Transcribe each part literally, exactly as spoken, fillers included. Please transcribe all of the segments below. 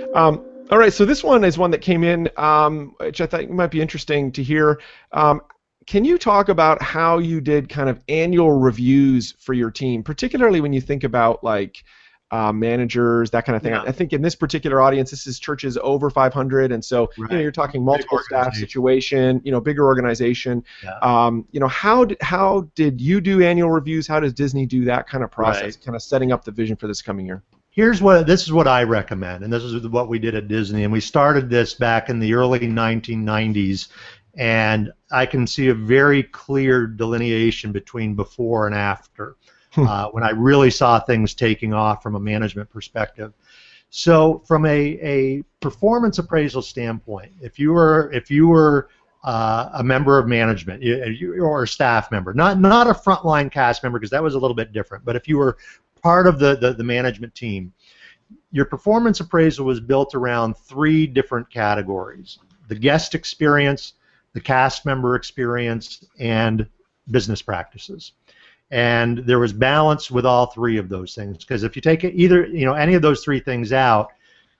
Um, all right, so this one is one that came in, um, which I thought might be interesting to hear. Um, can you talk about how you did kind of annual reviews for your team, particularly when you think about like uh, managers, that kind of thing? I, Yeah, I think in this particular audience, this is churches over five hundred, and so you know right. you're talking Big multiple staff organization. situation, you know, bigger organization. Yeah, Um, you know, how did, how did you do annual reviews? How does Disney do that kind of process, right. kind of setting up the vision for this coming year? Here's what this is what I recommend, and this is what we did at Disney, and we started this back in the early nineteen nineties, and I can see a very clear delineation between before and after uh, when I really saw things taking off from a management perspective. So, from a, a performance appraisal standpoint, if you were if you were uh, a member of management you, you, or a staff member, not not a frontline cast member because that was a little bit different, but if you were part of the, the, the management team, your performance appraisal was built around three different categories: the guest experience, the cast member experience, and business practices. And there was balance with all three of those things, because if you take it either, you know, any of those three things out,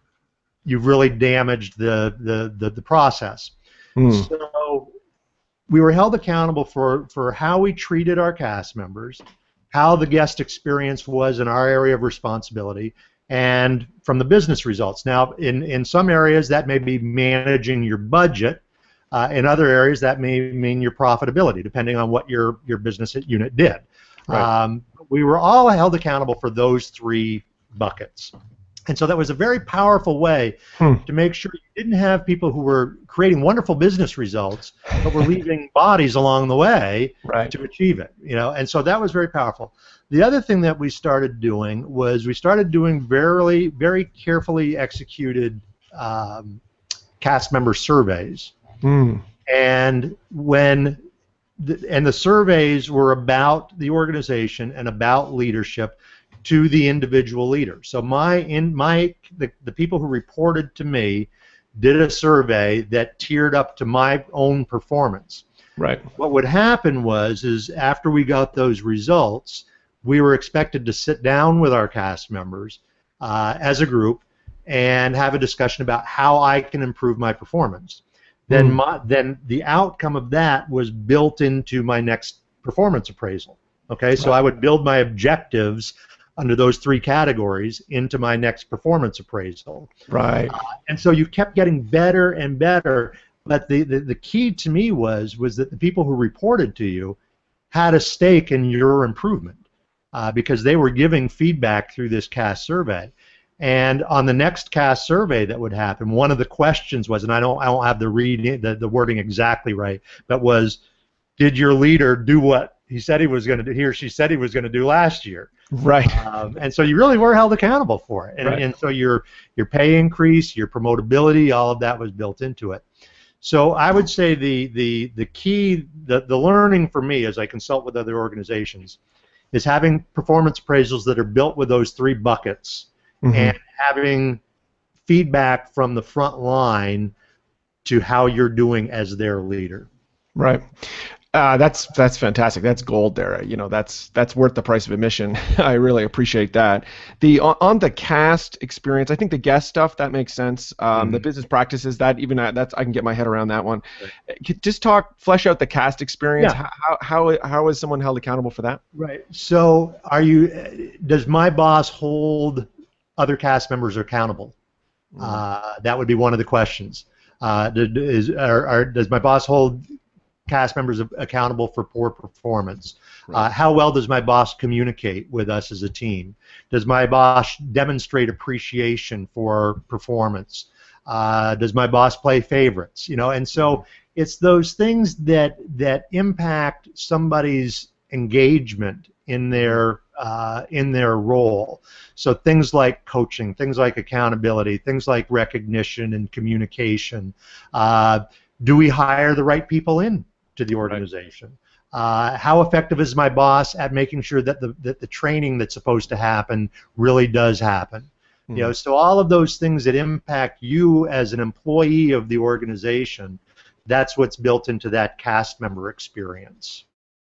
you've really damaged the the the, the process. Hmm. So we were held accountable for for how we treated our cast members, how the guest experience was in our area of responsibility, and from the business results. Now, in in some areas that may be managing your budget. Uh, in other areas, that may mean your profitability, depending on what your your business unit did. Right. Um, we were all held accountable for those three buckets. And so that was a very powerful way Hmm. to make sure you didn't have people who were creating wonderful business results, but were leaving bodies along the way Right. to achieve it. You know, and so that was very powerful. The other thing that we started doing was we started doing very, very carefully executed um, cast member surveys. Hmm. And when the, and the surveys were about the organization and about leadership to the individual leader. So my in my the, the people who reported to me did a survey that tiered up to my own performance. Right. What would happen was is after we got those results, we were expected to sit down with our cast members uh, as a group and have a discussion about how I can improve my performance. Then, Hmm. my, then the outcome of that was built into my next performance appraisal. Okay, so Right. I would build my objectives under those three categories into my next performance appraisal. Right. Uh, and so you kept getting better and better. But the, the, the key to me was was that the people who reported to you had a stake in your improvement uh, because they were giving feedback through this cast survey. And on the next cast survey that would happen, one of the questions was, and I don't, I don't have the reading, the, the wording exactly right, but was, did your leader do what he said he was going to do? He or she said he was going to do last year. Right. Um, and so you really were held accountable for it. And, Right. and so your your pay increase, your promotability, all of that was built into it. So I would say the the the key, the the learning for me as I consult with other organizations, is having performance appraisals that are built with those three buckets. Mm-hmm. And having feedback from the front line to how you're doing as their leader. Right. Uh, that's that's fantastic. That's gold there. You know, that's that's worth the price of admission. I really appreciate that. The on, on the cast experience, I think the guest stuff that makes sense. Um, Mm-hmm. The business practices, that even I- that's I can get my head around that one. Right. Just talk, flesh out the cast experience. Yeah. How how how is someone held accountable for that? Right. So, are you? Does my boss hold other cast members accountable? Mm. Uh, that would be one of the questions. Uh, is, are, are, does my boss hold cast members accountable for poor performance? Right. Uh, how well does my boss communicate with us as a team? Does my boss demonstrate appreciation for performance? Uh, does my boss play favorites? You know, and so it's those things that that impact somebody's engagement in their uh, in their role. So things like coaching, things like accountability, things like recognition and communication. Uh, do we hire the right people in to the organization? Right. Uh, how effective is my boss at making sure that the that the training that's supposed to happen really does happen? Mm-hmm. You know, so all of those things that impact you as an employee of the organization, that's what's built into that cast member experience.